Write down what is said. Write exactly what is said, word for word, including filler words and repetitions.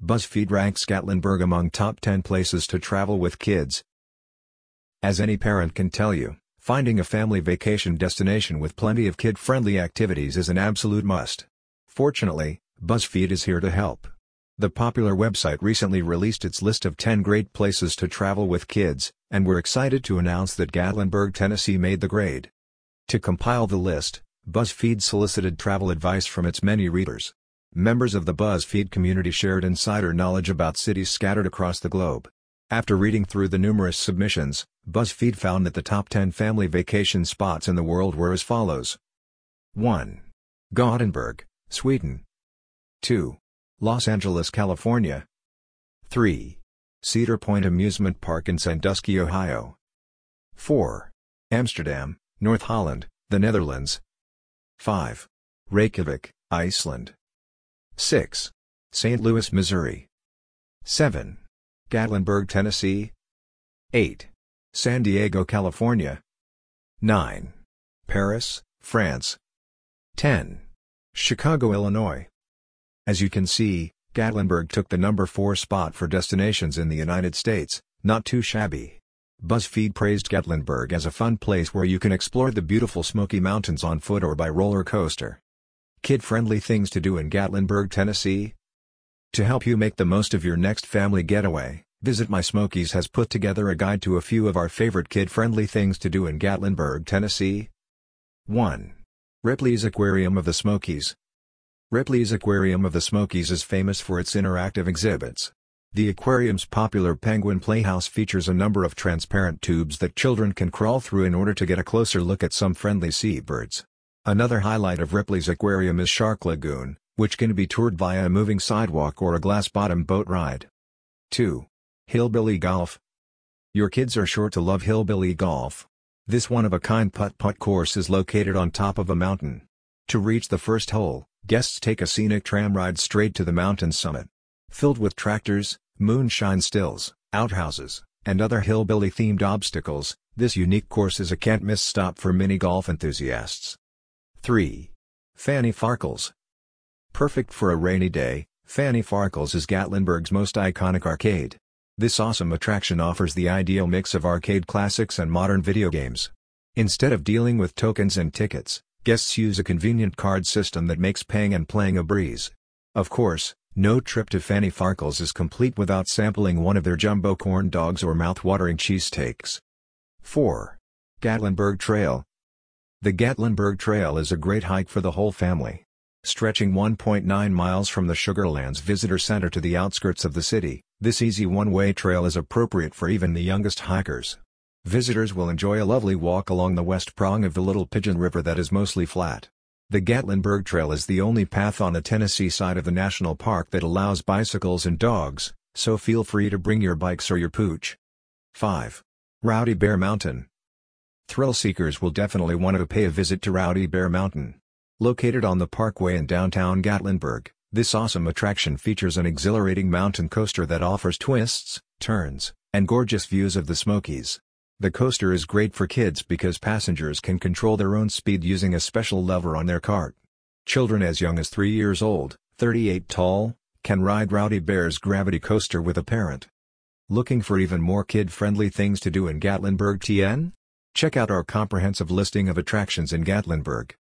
BuzzFeed ranks Gatlinburg among top ten places to travel with kids. As any parent can tell you, finding a family vacation destination with plenty of kid-friendly activities is an absolute must. Fortunately, BuzzFeed is here to help. The popular website recently released its list of ten great places to travel with kids, and we're excited to announce that Gatlinburg, Tennessee made the grade. To compile the list, BuzzFeed solicited travel advice from its many readers. Members of the BuzzFeed community shared insider knowledge about cities scattered across the globe. After reading through the numerous submissions, BuzzFeed found that the top ten family vacation spots in the world were as follows. one. Gothenburg, Sweden. two. Los Angeles, California. three. Cedar Point Amusement Park in Sandusky, Ohio. four. Amsterdam, North Holland, the Netherlands. five. Reykjavik, Iceland. six. Saint Louis, Missouri. seven. Gatlinburg, Tennessee. eight. San Diego, California. nine. Paris, France. ten. Chicago, Illinois. As you can see, Gatlinburg took the number four spot for destinations in the United States, not too shabby. BuzzFeed praised Gatlinburg as a fun place where you can explore the beautiful Smoky Mountains on foot or by roller coaster. Kid-friendly things to do in Gatlinburg, Tennessee? To help you make the most of your next family getaway, Visit My Smokies has put together a guide to a few of our favorite kid-friendly things to do in Gatlinburg, Tennessee. one. Ripley's Aquarium of the Smokies. Ripley's Aquarium of the Smokies is famous for its interactive exhibits. The aquarium's popular Penguin Playhouse features a number of transparent tubes that children can crawl through in order to get a closer look at some friendly seabirds. Another highlight of Ripley's Aquarium is Shark Lagoon, which can be toured via a moving sidewalk or a glass-bottom boat ride. two. Hillbilly Golf. Your kids are sure to love Hillbilly Golf. This one-of-a-kind putt-putt course is located on top of a mountain. To reach the first hole, guests take a scenic tram ride straight to the mountain's summit. Filled with tractors, moonshine stills, outhouses, and other hillbilly-themed obstacles, this unique course is a can't-miss stop for mini golf enthusiasts. three. Fanny Farkles. Perfect for a rainy day, Fanny Farkles is Gatlinburg's most iconic arcade. This awesome attraction offers the ideal mix of arcade classics and modern video games. Instead of dealing with tokens and tickets, guests use a convenient card system that makes paying and playing a breeze. Of course, no trip to Fanny Farkles is complete without sampling one of their jumbo corn dogs or mouth-watering cheesesteaks. four. Gatlinburg Trail. The Gatlinburg Trail is a great hike for the whole family. Stretching one point nine miles from the Sugarlands Visitor Center to the outskirts of the city, this easy one-way trail is appropriate for even the youngest hikers. Visitors will enjoy a lovely walk along the west prong of the Little Pigeon River that is mostly flat. The Gatlinburg Trail is the only path on the Tennessee side of the national park that allows bicycles and dogs, so feel free to bring your bikes or your pooch. five. Rowdy Bear Mountain. Thrill seekers will definitely want to pay a visit to Rowdy Bear Mountain. Located on the Parkway in downtown Gatlinburg, this awesome attraction features an exhilarating mountain coaster that offers twists, turns, and gorgeous views of the Smokies. The coaster is great for kids because passengers can control their own speed using a special lever on their cart. Children as young as three years old, thirty-eight tall, can ride Rowdy Bear's gravity coaster with a parent. Looking for even more kid-friendly things to do in Gatlinburg, T N? Check out our comprehensive listing of attractions in Gatlinburg.